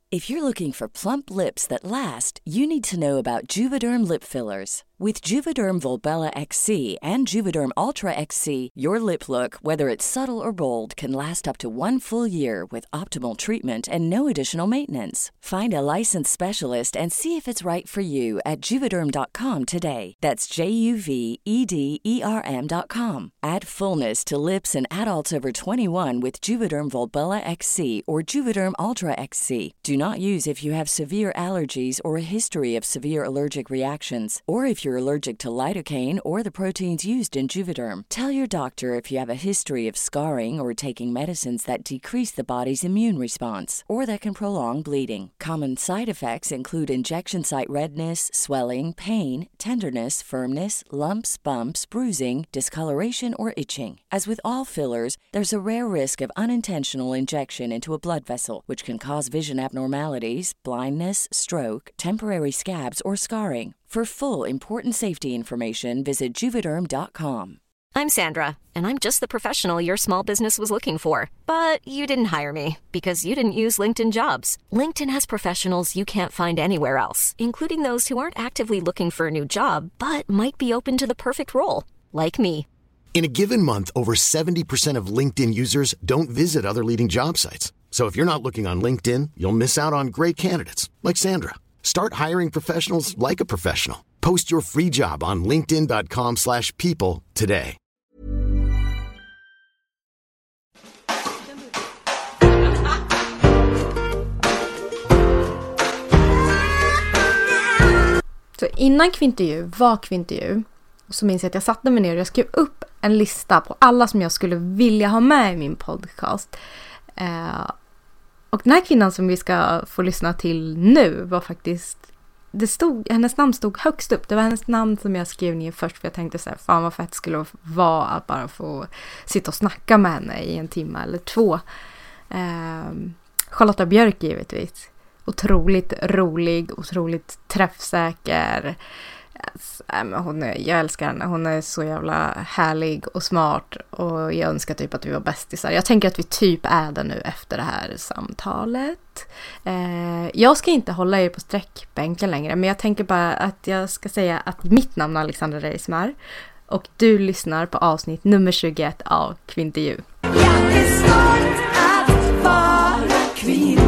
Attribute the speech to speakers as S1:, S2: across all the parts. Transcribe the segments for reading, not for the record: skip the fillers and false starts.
S1: If you're looking for plump lips that last, you need to know about Juvederm lip fillers. With Juvederm Volbella XC and Juvederm Ultra XC, your lip look, whether it's subtle or bold, can last up to 1 full year with optimal treatment and no additional maintenance. Find a licensed specialist and see if it's right for you at Juvederm.com today. That's JUVEDERM.com. Add fullness to lips in adults over 21 with Juvederm Volbella XC or Juvederm Ultra XC. Do not use if you have severe allergies or a history of severe allergic reactions, or if you're allergic to lidocaine or the proteins used in Juvederm. Tell your doctor if you have a history of scarring or taking medicines that decrease the body's immune response or that can prolong bleeding. Common side effects include injection site redness, swelling, pain, tenderness, firmness, lumps, bumps, bruising, discoloration, or itching. As with all fillers, there's a rare risk of unintentional injection into a blood vessel, which can cause vision abnormalities, blindness, stroke, temporary scabs, or scarring. For full, important safety information, visit Juvederm.com.
S2: I'm Sandra, and I'm just the professional your small business was looking for. But you didn't hire me because you didn't use LinkedIn Jobs. LinkedIn has professionals you can't find anywhere else, including those who aren't actively looking for a new job, but might be open to the perfect role, like me.
S3: In a given month, over 70% of LinkedIn users don't visit other leading job sites. So if you're not looking on LinkedIn, you'll miss out on great candidates like Sandra. Start hiring professionals like a professional. Post your free job on linkedin.com/people today.
S4: Så innan kvintervju var kvintervju, så minns jag att jag satte mig ner och jag skrev upp en lista på alla som jag skulle vilja ha med i min podcast. Och den här kvinnan som vi ska få lyssna till nu var faktiskt, hennes namn stod högst upp. Det var hennes namn som jag skrev ner först, för jag tänkte så här, fan vad fett skulle vara att bara få sitta och snacka med henne i 1 timme eller 2. Charlotta Björk givetvis. Otroligt rolig, otroligt träffsäker. Jag älskar henne. Hon är så jävla härlig och smart, och jag önskar typ att vi var bästisar. Jag tänker att vi typ är det nu efter det här samtalet. Jag ska inte hålla er på sträckbänken längre, men jag tänker bara att jag ska säga att mitt namn är Alexandra Reismar och du lyssnar på avsnitt nummer 21 av Kvintervju.
S5: Jag är stolt att vara kvinna.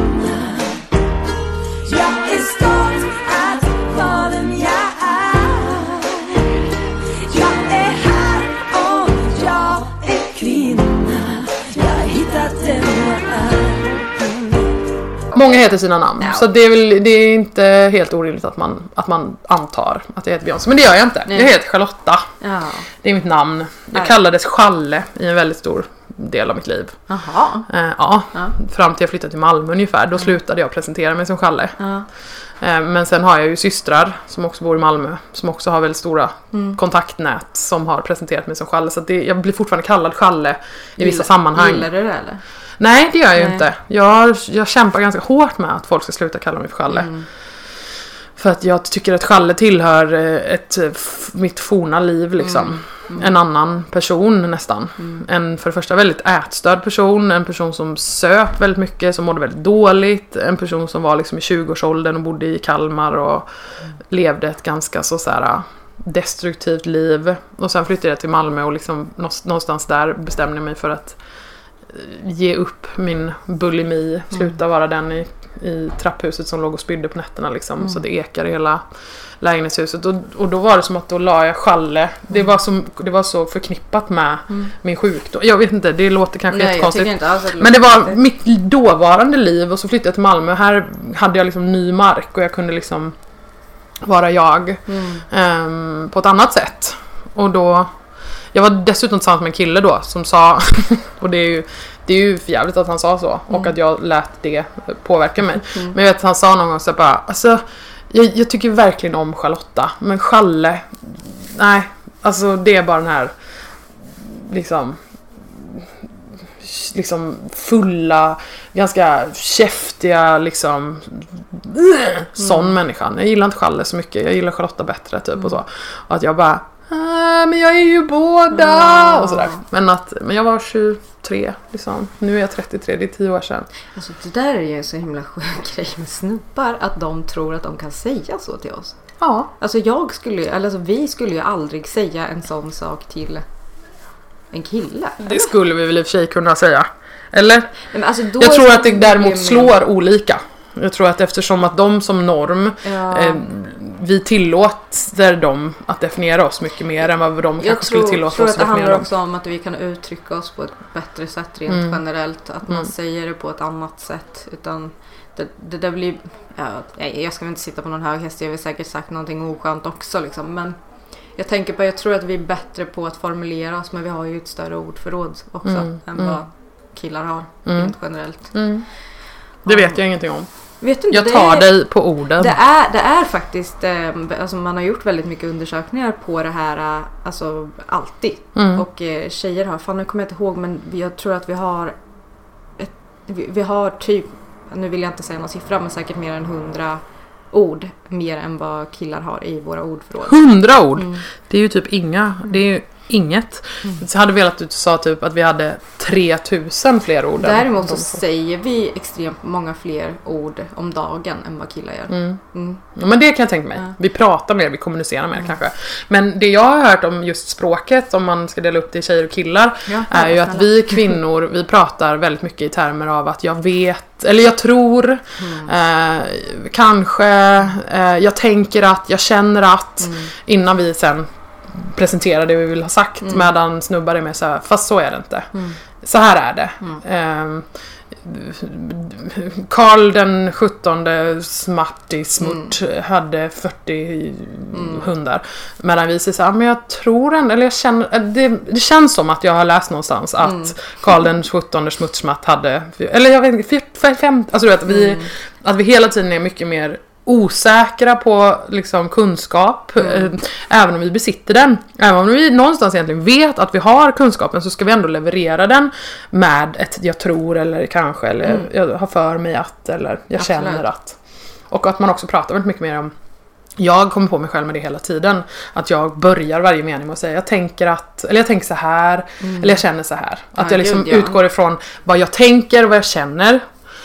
S5: Jag är stolt att vara den jag är. Jag är här och jag är kvinna. Jag har hittat den jag är.
S6: Många heter sina namn, så det är inte helt orimligt att man antar att jag heter Beyoncé. Men det gör jag inte. Jag heter Charlotta. Ja. Det är mitt namn. Jag kallades Challe i en väldigt stor del av mitt liv.
S4: Jaha.
S6: Fram till jag flyttade till Malmö ungefär. Då slutade jag presentera mig som Challe. Men sen har jag ju systrar som också bor i Malmö, som också har väldigt stora kontaktnät, som har presenterat mig som Challe. Så jag blir fortfarande kallad Challe i vissa sammanhang.
S4: Gillar du det eller?
S6: Nej, det gör jag ju inte. Jag kämpar ganska hårt med att folk ska sluta kalla mig för Challe. För att jag tycker att Challe tillhör mitt forna liv liksom. En annan person nästan. En för det första väldigt ätstörd person. En person som söp väldigt mycket, som mådde väldigt dåligt. En person som var liksom i 20-årsåldern och bodde i Kalmar och levde ett ganska så här destruktivt liv. Och sen flyttade jag till Malmö och liksom någonstans där bestämde jag mig för att ge upp min bulimi, sluta vara den i trapphuset som låg och spydde på nätterna liksom, så det ekar i hela lägenhetshuset, och då var det som att då la jag Challe. Det var så förknippat med min sjukdom. Jag vet inte, det låter kanske jättekonstigt. Men det var mitt dåvarande liv, och så flyttade jag till Malmö. Här hade jag liksom ny mark och jag kunde liksom vara jag på ett annat sätt. Och då jag var dessutom tillsammans med en kille då som sa och det är ju för jävligt att han sa så och att jag lät det påverka mig. Men jag vet att han sa någon gång så bara, alltså jag tycker verkligen om Charlotta, men Challe, nej, alltså det är bara den här liksom fulla, ganska käftiga liksom sån människan. Jag gillar inte Challe så mycket. Jag gillar Charlotta bättre typ och så. Och att jag bara men jag är ju båda och sådär. Men jag var 23 liksom. Nu är jag 33, det är 10 år sedan.
S4: Alltså det där är ju en så himla sjuk grej med snubbar, att de tror att de kan säga så till oss.
S6: Ja.
S4: Alltså vi skulle ju aldrig säga en sån sak till en kille.
S6: Det skulle vi väl i och för sig kunna säga. Eller?
S4: Men alltså
S6: jag tror att det däremot slår olika. Jag tror att eftersom att de som norm vi tillåter dem att definiera oss mycket mer än vad de kanske skulle tillåta oss att definiera dem. Jag tror att det handlar också om att vi kan uttrycka oss på ett bättre sätt rent generellt. Att man säger det på ett annat sätt. Utan det där blir... jag ska inte sitta på någon hög häst. Jag har säkert sagt någonting oskönt också. Liksom. Men jag tror att vi är bättre på att formulera oss. Men vi har ju ett större ordförråd också än vad killar har rent generellt. Det vet jag ingenting om.
S4: Vet du inte,
S6: jag tar dig på orden.
S4: Det är faktiskt alltså man har gjort väldigt mycket undersökningar på det här, alltså alltid. Och tjejer har, fan nu kommer jag inte ihåg, men jag tror att vi har typ, nu vill jag inte säga någon siffra, men säkert mer än 100 ord mer än vad killar har i våra ordförråd.
S6: 100 ord? Det är ju typ det är ju inget. Så hade velat att du sa typ att vi hade 3000 fler ord.
S4: Däremot så säger vi extremt många fler ord om dagen än vad killar gör.
S6: Ja, men det kan jag tänka mig. Vi pratar mer, vi kommunicerar mer kanske. Men det jag har hört om just språket, om man ska dela upp det i tjejer och killar, är ju att vi kvinnor, vi pratar väldigt mycket i termer av att jag vet, eller jag tror, kanske, jag tänker att, jag känner att, innan vi sen presentera det vi vill ha sagt, medan snubbar är med så här, fast så är det inte. Så här är det. Karl den 17:e smutt hade 40 hundar. Medan vi säger så här, men jag tror ändå, eller jag känner, det känns som att jag har läst någonstans att Karl den 17:e smutt hade, eller jag vet inte, 5, alltså du vet, att vi hela tiden är mycket mer osäkra på liksom kunskap, även om vi besitter den. Även om vi någonstans egentligen vet att vi har kunskapen, så ska vi ändå leverera den med ett jag tror, eller kanske, eller jag har för mig att, eller jag känner att. Och att man också pratar väldigt mycket mer om, jag kommer på mig själv med det hela tiden, att jag börjar varje mening med att säga jag tänker att, eller jag tänker så här, eller jag känner så här. Att jag liksom utgår ifrån vad jag tänker och vad jag känner.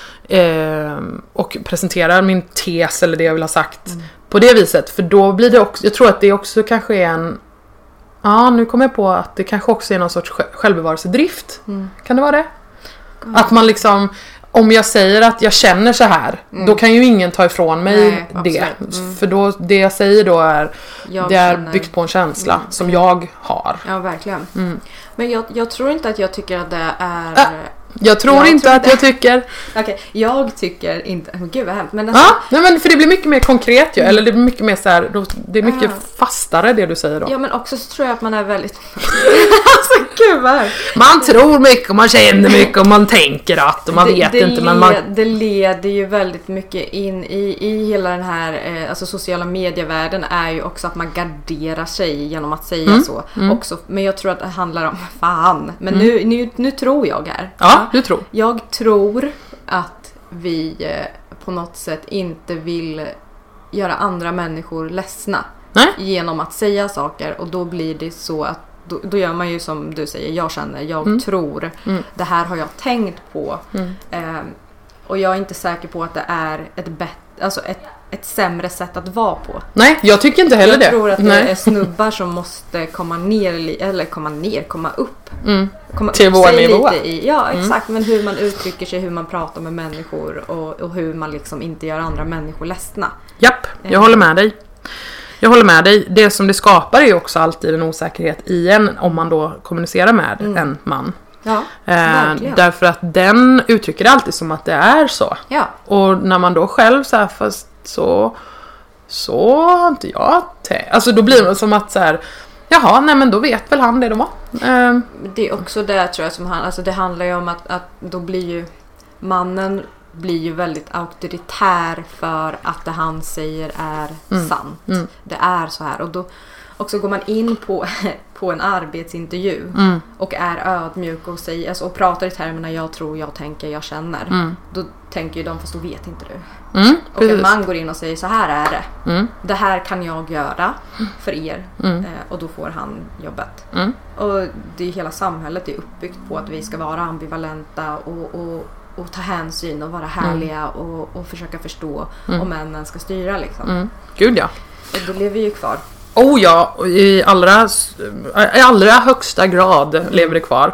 S6: Och presenterar min tes eller det jag vill ha sagt på det viset, för då blir det också, jag tror att det också kanske är en, nu kommer jag på att det kanske också är någon sorts självbevarelsedrift. Kan det vara det? Att man liksom, om jag säger att jag känner så här, då kan ju ingen ta ifrån mig det. För då, det jag säger då är, det är byggt på en känsla som jag har.
S4: Ja, verkligen. Men jag tror inte att jag tycker att det är...
S6: Jag tror inte att jag tycker.
S4: Okej, jag tycker inte. Gud vad hemskt. Men alltså...
S6: nej, men för det blir mycket mer konkret ju. Eller det blir mycket mer så här, det är mycket fastare det du säger då.
S4: Ja, men också så tror jag att man är väldigt... alltså gud vad hemskt.
S6: Man tror mycket och man känner mycket och man tänker att och man vet inte. Men
S4: det leder ju väldigt mycket in i hela den här alltså sociala medievärlden, är ju också att man garderar sig genom att säga så. Också, men jag tror att det handlar om men nu tror jag här.
S6: Ja, du tror.
S4: Jag tror att vi på något sätt inte vill göra andra människor ledsna genom att säga saker, och då blir det så att då gör man ju som du säger, jag känner, jag tror, det här har jag tänkt på, och jag är inte säker på att det är ett sämre sätt att vara på.
S6: Nej, jag tycker inte heller det.
S4: Jag tror att det är snubbar som måste komma upp.
S6: Till vår nivå.
S4: Ja, exakt. Men hur man uttrycker sig, hur man pratar med människor och hur man liksom inte gör andra människor ledsna.
S6: Japp, jag håller med dig. Det som det skapar är ju också alltid en osäkerhet i en, om man då kommunicerar med en man.
S4: Ja,
S6: därför att den uttrycker det alltid som att det är så.
S4: Ja.
S6: Och när man då själv så här, fast så har inte jag tänkt. Alltså då blir det som att så här, jaha, nej men då vet väl han det då.
S4: Det är också det tror jag som alltså det handlar ju om att då blir ju mannen blir ju väldigt auktoritär för att det han säger är sant. Det är så här, och Och så går man in på en arbetsintervju och är ödmjuk och säger, alltså, och pratar i termerna jag tror, jag tänker, jag känner. Då tänker ju de, fast då vet inte du. Och en man går in och säger så här är det. Det här kan jag göra för er. Och då får han jobbet. Och det är hela samhället är uppbyggt på att vi ska vara ambivalenta och ta hänsyn och vara härliga och försöka förstå om männen ska styra liksom.
S6: Gud ja.
S4: Och då lever vi ju kvar.
S6: Oh ja, i allra högsta grad lever det kvar.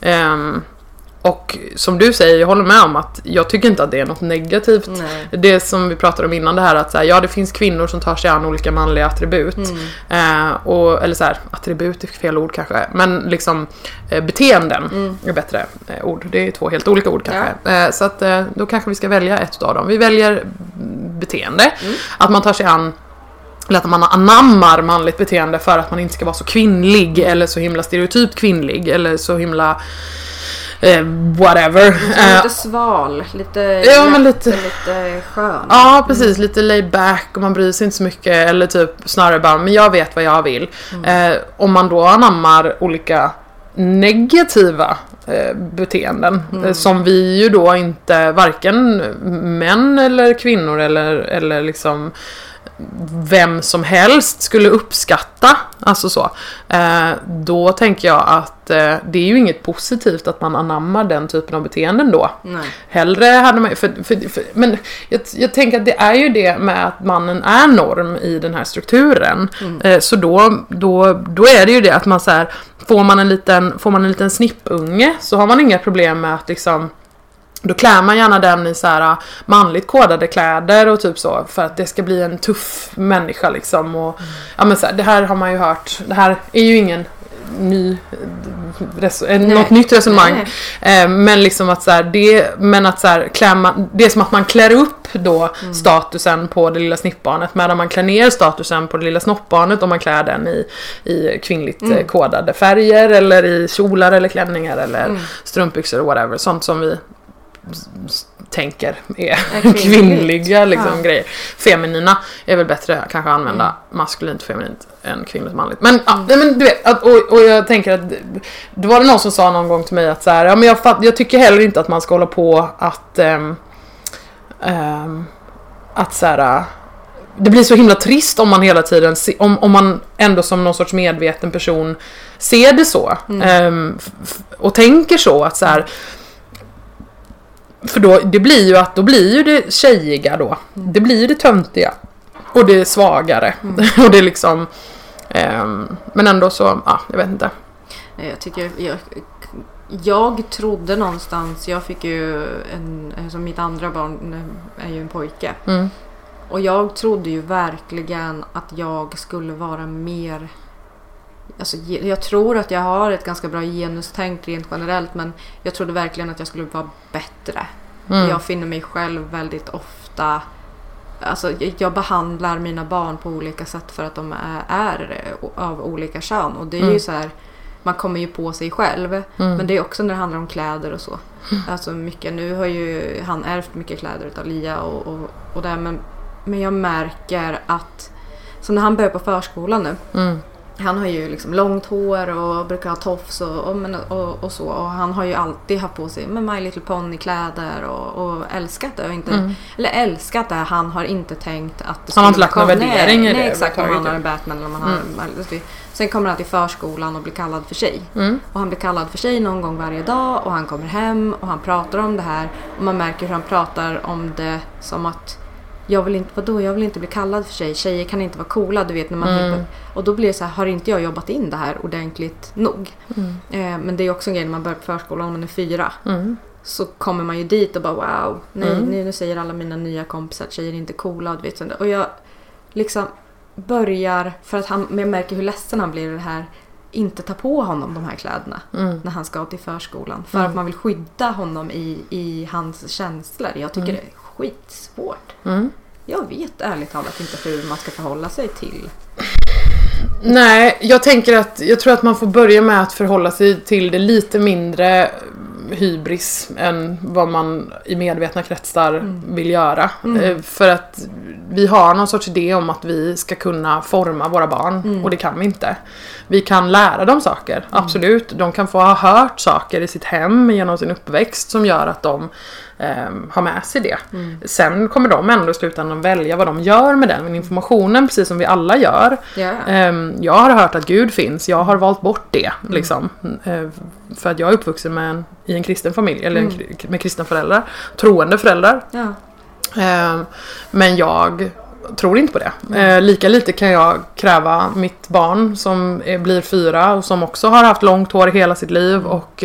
S6: Och som du säger, jag håller med om att jag tycker inte att det är något negativt.
S4: Nej.
S6: Det som vi pratade om innan det här, att så här, ja, det finns kvinnor som tar sig an olika manliga attribut. Eller så här, attribut är fel ord kanske, men liksom beteenden är bättre ord. Det är 2 helt olika ord kanske. Så att då kanske vi ska välja ett av dem. Vi väljer beteende. Att man tar sig an, eller att man anammar manligt beteende för att man inte ska vara så kvinnlig eller så himla stereotypt kvinnlig eller så himla whatever.
S4: Lite sval, lite lite skön.
S6: Ja, precis, lite laid back och man bryr sig inte så mycket, eller typ snarare bara, men jag vet vad jag vill. Om man då anammar olika negativa beteenden som vi ju då inte, varken män eller kvinnor eller liksom vem som helst skulle uppskatta, alltså så, då tänker jag att det är ju inget positivt att man anammar den typen av beteenden då. Nej. Hellre hade man men jag tänker att det är ju det med att mannen är norm i den här strukturen. Så då är det ju det att man så här, får man en liten snippunge så har man inga problem med att liksom, då klär man gärna den i så här manligt kodade kläder och typ så, för att det ska bli en tuff människa liksom. Och ja, men så här, det här har man ju hört. Det här är ju ingen något nytt resonemang. Men liksom att så här, det är som att man klär upp då statusen på det lilla snippbarnet, medan man klär ner statusen på det lilla snoppbarnet om man klär den i kvinnligt kodade färger eller i kjolar eller klänningar eller strumpbyxor och whatever, sånt som vi tänker är kvinnliga liksom, grejer. Feminina är väl bättre kanske att använda maskulint feminint än kvinnligt manligt. Men, men du vet, och jag tänker att det var någon som sa någon gång till mig att så här, ja, men jag tycker heller inte att man ska hålla på att så här, det blir så himla trist om man hela tiden om man ändå som någon sorts medveten person ser det så och tänker så att så här. För då blir ju det tjejiga då. Det blir det töntiga. Och det är svagare. Och det är liksom men ändå så, jag vet inte.
S4: Jag trodde någonstans, jag fick ju som mitt andra barn är ju en pojke. Och jag trodde ju verkligen att jag skulle vara mer, alltså, jag tror att jag har ett ganska bra genustänk rent generellt, men jag trodde verkligen att jag skulle vara bättre. Jag finner mig själv väldigt ofta, alltså jag behandlar mina barn på olika sätt för att de är av olika kön, och det är ju så här, man kommer ju på sig själv, men det är också när det handlar om kläder och så. Alltså mycket, nu har ju han ärvt mycket kläder utav Lia och där, men jag märker att, så när han börjar på förskolan nu, han har ju liksom långt hår och brukar ha tofs och så. Och han har ju alltid haft på sig med My Little Pony-kläder och älskat det. Och inte, eller älskat det, han har inte tänkt att det
S6: han har inte lagt någon värdering i det.
S4: Nej, exakt, om han har en Batman eller om han har... Sen kommer han till förskolan och blir kallad för tjej. Och han blir kallad för tjej någon gång varje dag. Och han kommer hem och han pratar om det här. Och man märker hur han pratar om det som att... Jag vill inte bli kallad för tjej. Tjejer kan inte vara coola, du vet, när man och då blir det så här, har inte jag jobbat in det här ordentligt nog? Men det är också en grej när man börjar på förskolan, om man är 4. Så kommer man ju dit och bara wow, nej, nu säger alla mina nya kompisar att tjejer är inte coola, du vet. Och jag liksom börjar, för att jag märker hur ledsen han blir i det här, inte ta på honom de här kläderna när han ska till förskolan. För att man vill skydda honom i hans känslor. Jag tycker det är skitsvårt. Jag vet ärligt talat inte hur man ska förhålla sig till.
S6: Nej, jag tror att man får börja med att förhålla sig till det lite mindre hybris än vad man i medvetna kretsar vill göra. För att vi har någon sorts idé om att vi ska kunna forma våra barn och det kan vi inte. Vi kan lära dem saker, absolut. De kan få ha hört saker i sitt hem genom sin uppväxt som gör att de har med sig det. Sen kommer de ändå i slutändan välja vad de gör med den informationen, precis som vi alla gör. Jag har hört att Gud finns, jag har valt bort det liksom. För att jag är uppvuxen i en kristen familj, eller med kristna föräldrar, troende föräldrar. Men jag tror inte på det. Lika lite kan jag kräva mitt barn som blir 4 och som också har haft långt hår hela sitt liv och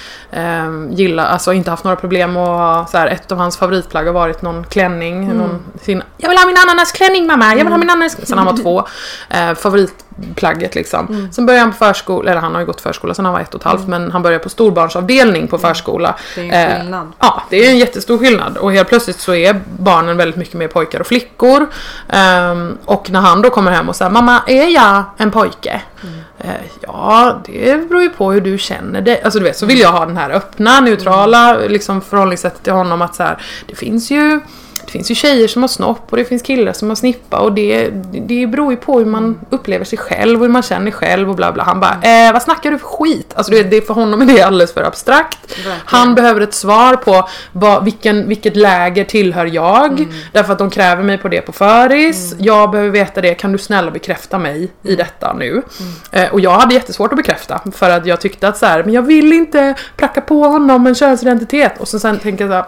S6: alltså inte haft några problem och ha, så här, ett av hans favoritplagg har varit någon klänning, jag vill ha min ananasklänning mamma, jag vill ha min ananas. Sen han var 2, favoritplagget liksom. Sen började han på förskola, eller han har ju gått förskola sen han var 1,5, men han började på storbarnsavdelning på förskola.
S4: Det är en skillnad.
S6: Ja, det är en jättestor skillnad och helt plötsligt så är barnen väldigt mycket mer pojkar och flickor. Och när han då kommer hem och säger mamma, är jag en pojke? Ja, det beror ju på hur du känner det. Alltså du vet, så vill jag ha den här öppna, neutrala liksom förhållningssättet till honom att så här, det finns ju tjejer som har snopp och det finns killar som har snippa och det beror ju på hur man upplever sig själv och hur man känner själv och bla bla. Han bara, vad snackar du för skit? Alltså det för honom är det alldeles för abstrakt. Verkligen. Han behöver ett svar på vilket läger tillhör jag, därför att de kräver mig på det på föris. Jag behöver veta det, kan du snälla bekräfta mig i detta nu? Och jag hade jättesvårt att bekräfta för att jag tyckte att så här, men jag vill inte pracka på honom en könsidentitet. Och sen tänker jag så här,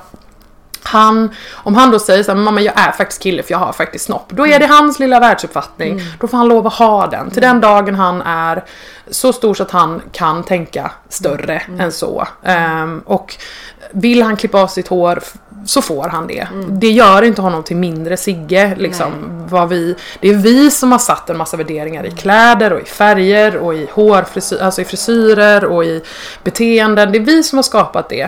S6: om han då säger så här, mamma jag är faktiskt kille för jag har faktiskt snopp, då är det hans lilla världsuppfattning, då får han lov att ha den till den dagen han är så stor så att han kan tänka större än så. Och vill han klippa av sitt hår så får han det. Det gör inte honom till mindre Sigge liksom. Det är vi som har satt en massa värderingar i kläder och i färger och i alltså i frisyrer och i beteenden. Det är vi som har skapat det.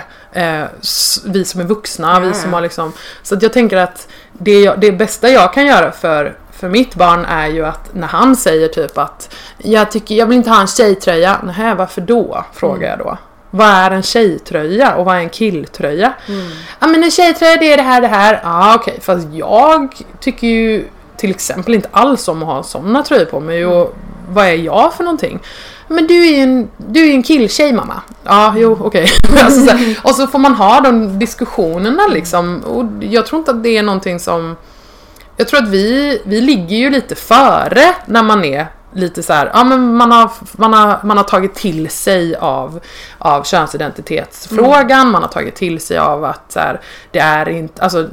S6: Vi som är vuxna, vi som har liksom, så att jag tänker att det bästa jag kan göra för mitt barn är ju att när han säger typ att jag vill inte ha en tjejtröja. Nej, varför då? Frågar jag då. Vad är en tjejtröja och vad är en killtröja? Ja, men en tjejtröja det är det här. Ja, okej. Fast jag tycker ju till exempel inte alls om att ha sådana tröjor på mig. Och vad är jag för någonting? Men du är en killtjej mamma. Ja, jo, okej. Alltså, och så får man ha de diskussionerna liksom. Och jag tror inte att det är någonting som... Jag tror att vi ligger ju lite före när man är lite så här, ja men man har tagit till sig av könsidentitetsfrågan, man har tagit till sig av att så här, det är inte, alltså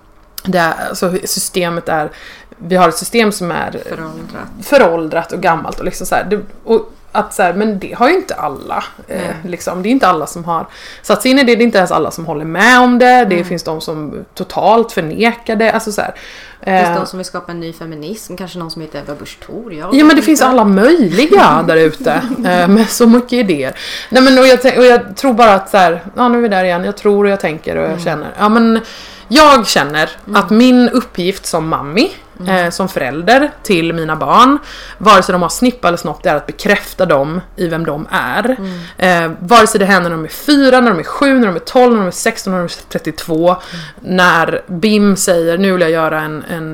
S6: systemet är, vi har ett system som är föråldrat och gammalt och liksom så här, och att så här, men det har ju inte alla liksom, det är inte alla som har satt sig in i det är inte ens alla som håller med om det, det finns de som totalt förnekar det, alltså så här,
S4: det finns de som vill skapa en ny feminism, kanske någon som heter Ebba Busch Thor.
S6: Ja, men det finns alla möjliga där ute med så mycket idéer. Nej, men och jag tror bara att så här, ja, nu är vi där igen. Jag tror och jag tänker och jag känner. Ja, men jag känner att min uppgift som mammi, som förälder till mina barn, vare sig de har snippa eller snopp, det är att bekräfta dem i vem de är. Vare sig det händer när de är 4, när de är 7, när de är 12, när de är 16, när de är 32. När Bim säger, nu vill jag göra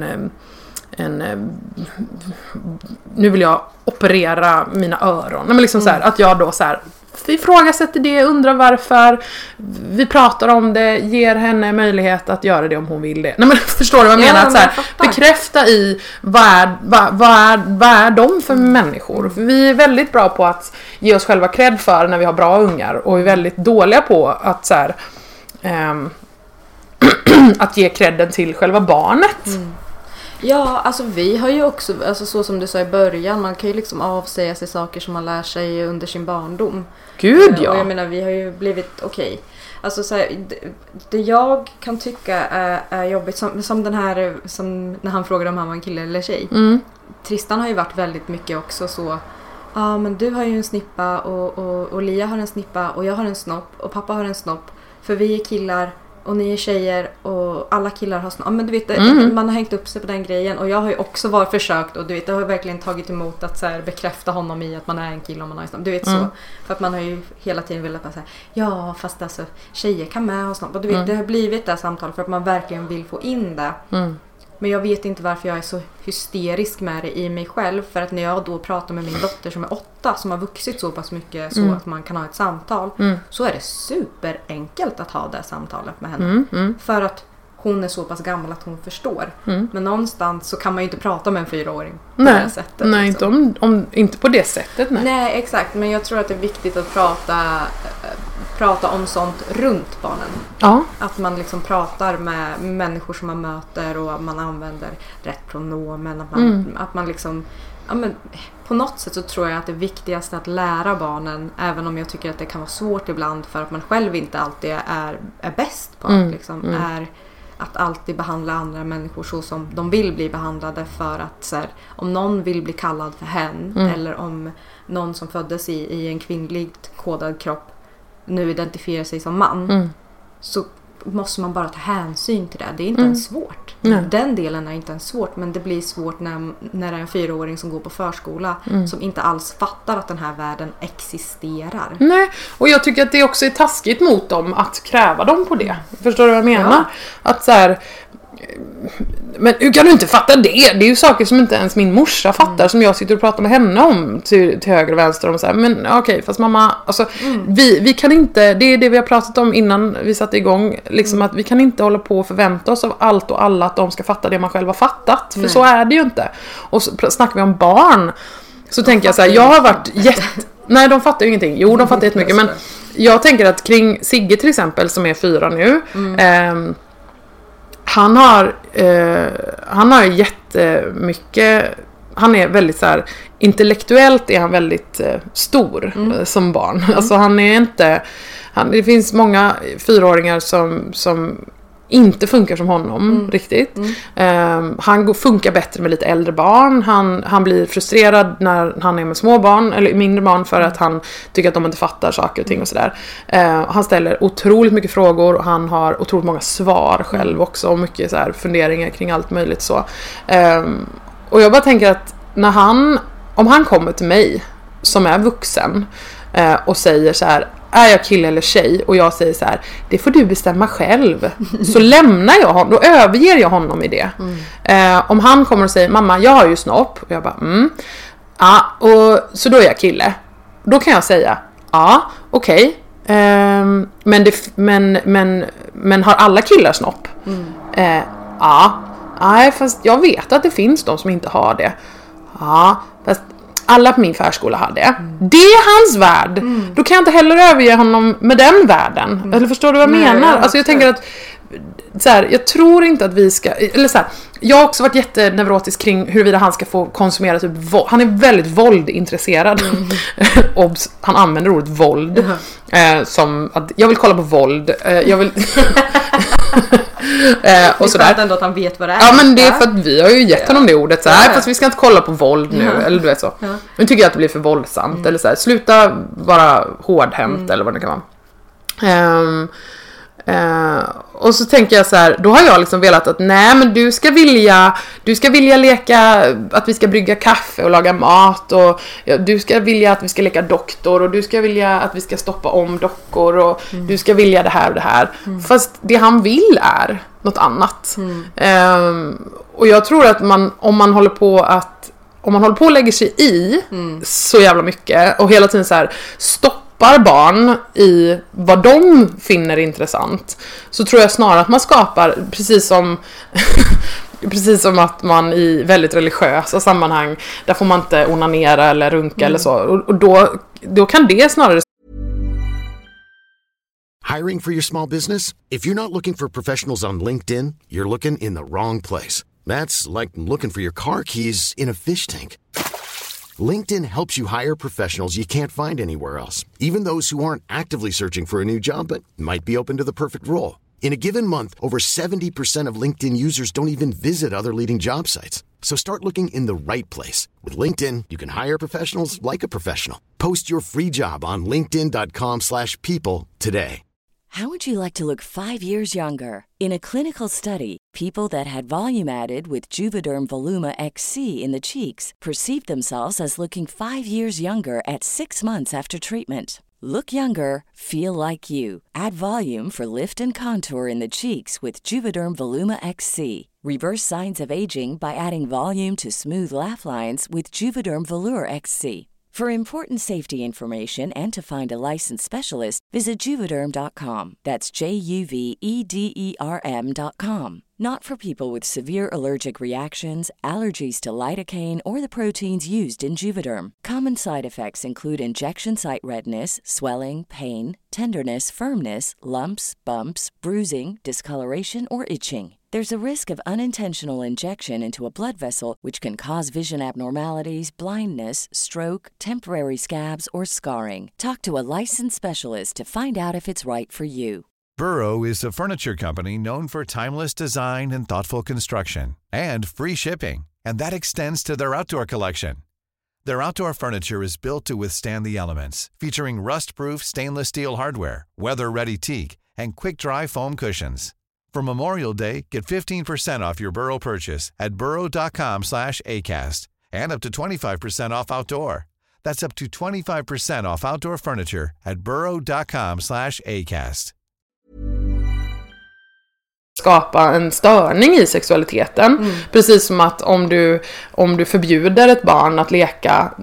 S6: nu vill jag operera mina öron. Men liksom så här, att jag då så här ifrågasätter det, undrar varför, vi pratar om det, ger henne möjlighet att göra det om hon vill det. Nej, men förstår du vad jag menar? Att så här, bekräfta i vad är de för människor? För vi är väldigt bra på att ge oss själva cred för när vi har bra ungar och är väldigt dåliga på att så här, att ge credden till själva barnet.
S4: Ja, alltså vi har ju också, alltså så som du sa i början, man kan ju liksom avsäga sig saker som man lär sig under sin barndom.
S6: Gud, ja.
S4: Och jag menar, vi har ju blivit, okej. Alltså så här, det jag kan tycka är jobbigt, som den här, som när han frågade om han var en kille eller tjej. Tristan har ju varit väldigt mycket också så, ja men du har ju en snippa och Lia har en snippa och jag har en snopp och pappa har en snopp. För vi är killar, och ni är tjejer och alla killar har snart, men du vet, man har hängt upp sig på den grejen, och jag har ju också försökt, och du vet, jag har verkligen tagit emot att så här, bekräfta honom i att man är en kille om man har snart, du vet så, för att man har ju hela tiden velat bara säga, ja fast alltså tjejer kan med ha snart, och du vet, det har blivit det här samtalet för att man verkligen vill få in det. Men jag vet inte varför jag är så hysterisk med det i mig själv. För att när jag då pratar med min dotter som är 8, som har vuxit så pass mycket så att man kan ha ett samtal, så är det superenkelt att ha det samtalet med henne. För att hon är så pass gammal att hon förstår. Men någonstans så kan man ju inte prata med en 4-åring på det här sättet.
S6: Nej,
S4: liksom.
S6: inte på det sättet.
S4: Nej, exakt. Men jag tror att det är viktigt att prata om sånt runt barnen.
S6: Ja.
S4: Att man liksom pratar med människor som man möter, och man använder rätt pronomen. Att man liksom... Ja, men på något sätt så tror jag att det viktigaste att lära barnen, även om jag tycker att det kan vara svårt ibland för att man själv inte alltid är bäst på är att alltid behandla andra människor så som de vill bli behandlade, för att så här, om någon vill bli kallad för hen eller om någon som föddes i en kvinnligt kodad kropp nu identifierar sig som man, så måste man bara ta hänsyn till det. Det är inte ens svårt. Den delen är inte ens svårt, men det blir svårt när det är en 4-åring som går på förskola som inte alls fattar att den här världen existerar. Nej,
S6: och jag tycker att det också är taskigt mot dem att kräva dem på det. Förstår du vad jag menar? Ja. Att så här, men hur kan du inte fatta det? Det är ju saker som inte ens min morsa fattar, som jag sitter och pratar med henne om till höger och vänster om så här, men okej, fast mamma, alltså vi kan inte, det är det vi har pratat om innan vi satte igång, liksom att vi kan inte hålla på och förvänta oss av allt och alla att de ska fatta det man själv har fattat, för så är det ju inte. Och så snackar vi om barn, så tänker jag så här, jag har varit nej, de fattar ju ingenting. Jo, de fattar jättemycket, men jag tänker att kring Sigge till exempel, som är 4 nu, han har jättemycket, han är väldigt så här, intellektuellt är han väldigt stor som barn. Alltså han är inte, det finns många 4-åringar som inte funkar som honom riktigt. Han funkar bättre med lite äldre barn. Han blir frustrerad när han är med små barn eller mindre barn, för att han tycker att de inte fattar saker och ting och sådär. Han ställer otroligt mycket frågor, och han har otroligt många svar själv också, och mycket så här funderingar kring allt möjligt så. Och jag bara tänker att om han kommer till mig som är vuxen och säger så här, är jag kille eller tjej? Och jag säger så här, det får du bestämma själv. Så lämnar jag honom, då överger jag honom i det. Om han kommer och säger, mamma, jag har ju snopp. Och jag bara, ja, och så då är jag kille. Då kan jag säga, ja, okej. Men har alla killar snopp? Ja. Nej, fast jag vet att det finns de som inte har det. Ja, fast alla på min förskola har det. Det är hans värld. Då kan jag inte heller överge honom med den världen. Eller förstår du vad jag menar? Alltså jag tänker att så här, jag tror inte att vi ska, eller så här, jag har också varit jätteneurotisk kring huruvida han ska få konsumera typ våld. Han är väldigt våldintresserad. Han använder ordet våld som att jag vill kolla på våld. Jag vill och så där.
S4: Ändå att han vet vad det är.
S6: Ja, men det är för att vi har ju gett honom det ordet så här, fast vi ska inte kolla på våld nu eller du vet så. Nu tycker jag att det blir för våldsamt eller så här, sluta vara hårdhämt eller vad det kan vara. Och så tänker jag så här, då har jag liksom velat att nej, men du ska vilja leka att vi ska brygga kaffe och laga mat, och du ska vilja att vi ska leka doktor, och du ska vilja att vi ska stoppa om dockor, och du ska vilja det här och det här. Fast det han vill är något annat. Och jag tror att om man håller på och lägger sig i så jävla mycket och hela tiden så här stoppar barn i vad de finner intressant, så tror jag snarare att man skapar, precis som att man i väldigt religiösa sammanhang, där får man inte onanera eller runka eller så, och då kan det snarare.
S3: Hiring for your small business? If you're not looking for professionals on LinkedIn, you're looking in the wrong place. That's like looking for your car keys in a fish tank. LinkedIn helps you hire professionals you can't find anywhere else, even those who aren't actively searching for a new job but might be open to the perfect role. In a given month, over 70% of LinkedIn users don't even visit other leading job sites. So start looking in the right place. With LinkedIn, you can hire professionals like a professional. Post your free job on linkedin.com/people today.
S1: How would you like to look 5 years younger? In a clinical study, people that had volume added with Juvederm Voluma XC in the cheeks perceived themselves as looking 5 years younger at 6 months after treatment. Look younger, feel like you. Add volume for lift and contour in the cheeks with Juvederm Voluma XC. Reverse signs of aging by adding volume to smooth laugh lines with Juvederm Volure XC. For important safety information and to find a licensed specialist, visit Juvederm.com. That's JUVEDERM.com. Not for people with severe allergic reactions, allergies to lidocaine, or the proteins used in Juvederm. Common side effects include injection site redness, swelling, pain, tenderness, firmness, lumps, bumps, bruising, discoloration, or itching. There's a risk of unintentional injection into a blood vessel, which can cause vision abnormalities, blindness, stroke, temporary scabs, or scarring. Talk to a licensed specialist to find out if it's right for you.
S7: Burrow is a furniture company known for timeless design and thoughtful construction, and free shipping, and that extends to their outdoor collection. Their outdoor furniture is built to withstand the elements, featuring rust-proof stainless steel hardware, weather-ready teak, and quick-dry foam cushions. For Memorial Day, get 15% off your Burrow purchase at burrow.com/acast and up to 25% off outdoor. That's up to 25% off outdoor furniture at burrow.com/acast.
S6: Skapa en störning i sexualiteten. Precis som att om du förbjuder ett barn att leka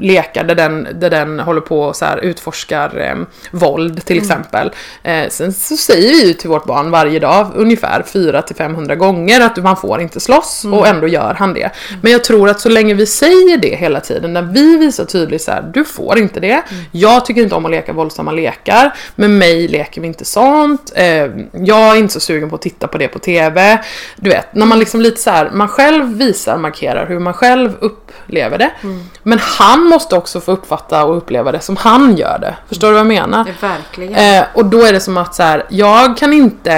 S6: där den håller på och så här utforskar våld till exempel. Sen så säger vi ju till vårt barn varje dag ungefär 400-500 gånger att man får inte slåss, och ändå gör han det. Men jag tror att så länge vi säger det hela tiden, när vi visar tydligt så här, du får inte det. Jag tycker inte om att leka våldsamma lekar. Med mig leker vi inte sånt. Jag är inte så sugen på att titta på det på tv. Du vet, när man liksom lite så här, man själv markerar hur man själv upplever det. Men han måste också få uppfatta och uppleva det som han gör det. Förstår du vad jag menar?
S4: Det verkligen.
S6: Och då är det som att så här, jag kan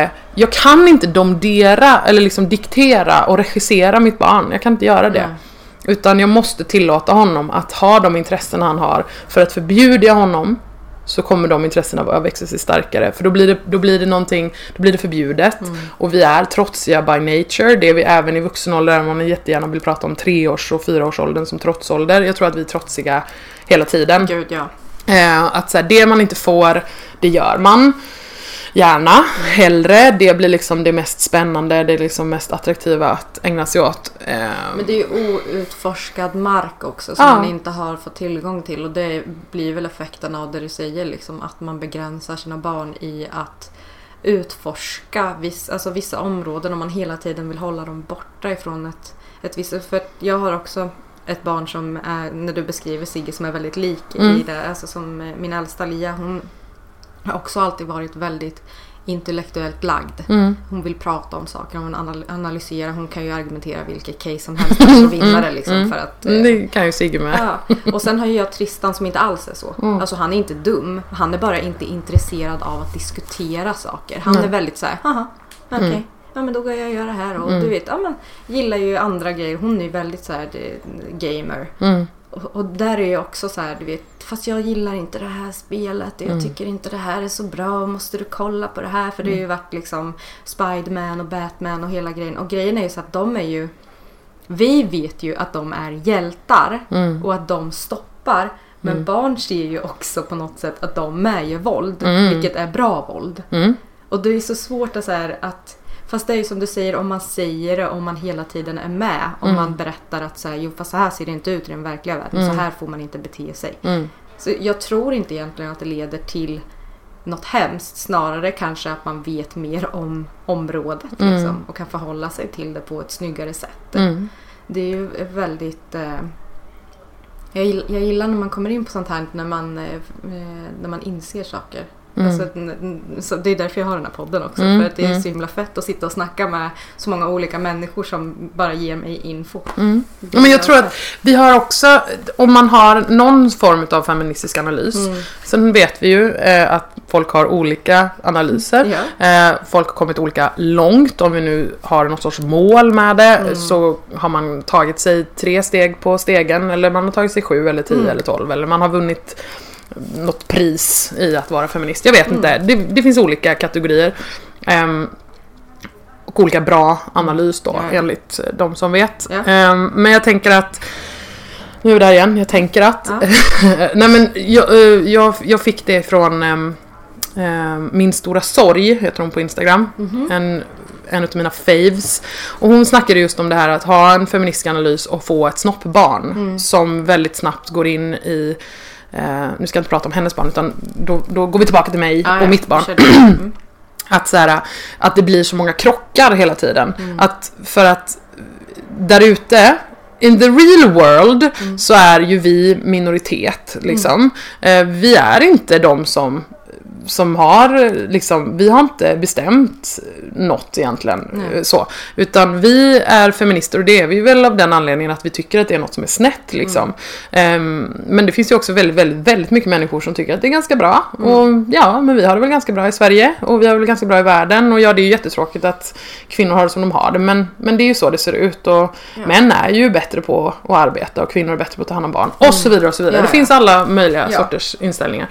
S6: inte domdera eller liksom diktera och regissera mitt barn. Jag kan inte göra det. Utan jag måste tillåta honom att ha de intressen han har. För att förbjuda honom, så kommer de intressena att växa sig starkare. För då blir det någonting, då blir det förbjudet. Och vi är trotsiga by nature. Det är vi även i vuxen ålder, där man jättegärna vill prata om 3-års- och 4-årsåldern som trotsålder. Jag tror att vi är trotsiga hela tiden.
S4: Gud, ja.
S6: Att så här, det man inte får, det gör man. Gärna, hellre. Det blir liksom det mest spännande, det är liksom mest attraktiva att ägna sig åt.
S4: Men det är ju outforskad mark också som man inte har fått tillgång till. Och det blir väl effekten av det du säger, liksom, att man begränsar sina barn i att utforska vissa områden, om man hela tiden vill hålla dem borta ifrån ett visst. För jag har också ett barn som är, när du beskriver Sigge, som är väldigt lik i det. Alltså som min äldsta Lia, hon har också alltid varit väldigt intellektuellt lagd. Hon vill prata om saker, hon analyserar, hon kan ju argumentera vilket case som helst och vinna det liksom, för att
S6: det kan ju Sigge med.
S4: Ja. Och sen har jag Tristan som inte alls är så. Alltså han är inte dum, han är bara inte intresserad av att diskutera saker. Han är väldigt så här, okej. Ja, men då går jag göra det här, och du vet, gillar ju andra grejer. Hon är ju väldigt så här gamer. Och där är ju också så här, du vet, fast jag gillar inte det här spelet, jag tycker inte det här är så bra, måste du kolla på det här, för det har ju varit liksom Spiderman och Batman och hela grejen. Och grejen är ju så att de är ju, vi vet ju att de är hjältar och att de stoppar, men barn ser ju också på något sätt att de är ju våld, vilket är bra våld. Och det är så svårt att så här, att fast det är ju som du säger, om man säger det, om man hela tiden är med, om man berättar att så här, jo, fast så här ser det inte ut i den verkliga världen, så här får man inte bete sig. Så jag tror inte egentligen att det leder till något hemskt, snarare kanske att man vet mer om området liksom, och kan förhålla sig till det på ett snyggare sätt. Det är ju väldigt jag gillar när man kommer in på sånt här, när man inser saker. Alltså, så det är därför jag har den här podden också, för att det är så himla fett att sitta och snacka med så många olika människor som bara ger mig info.
S6: Men jag tror att vi har också, om man har någon form av feministisk analys, sen vet vi ju att folk har olika analyser. Folk har kommit olika långt. Om vi nu har något sorts mål med det, så har man tagit sig 3 steg på stegen, eller man har tagit sig 7 eller 10 eller 12, eller man har vunnit något pris i att vara feminist. Jag vet inte. Det finns olika kategorier. Och olika bra analys då, enligt de som vet. Men jag tänker att nu är vi där igen. Jag tänker att nej men jag fick det från Min stora sorg, heter hon på Instagram. En av mina faves. Och hon snackade just om det här att ha en feministisk analys och få ett snoppbarn som väldigt snabbt går in i nu ska jag inte prata om hennes barn, utan då går vi tillbaka till mig och mitt barn. Att, så här, att det blir så många krockar hela tiden. För att där ute in the real world så är ju vi minoritet liksom. Vi är inte de som har liksom, vi har inte bestämt något egentligen så, utan vi är feminister, och det är vi väl av den anledningen att vi tycker att det är något som är snett liksom. Men det finns ju också väldigt, väldigt, väldigt mycket människor som tycker att det är ganska bra, och ja, men vi har det väl ganska bra i Sverige, och vi har det väl ganska bra i världen, och ja, det är ju jättetråkigt att kvinnor har det som de har det, men det är ju så det ser ut, och män är ju bättre på att arbeta och kvinnor är bättre på att ta hand om barn och så vidare och så vidare. Det finns alla möjliga sorters inställningar.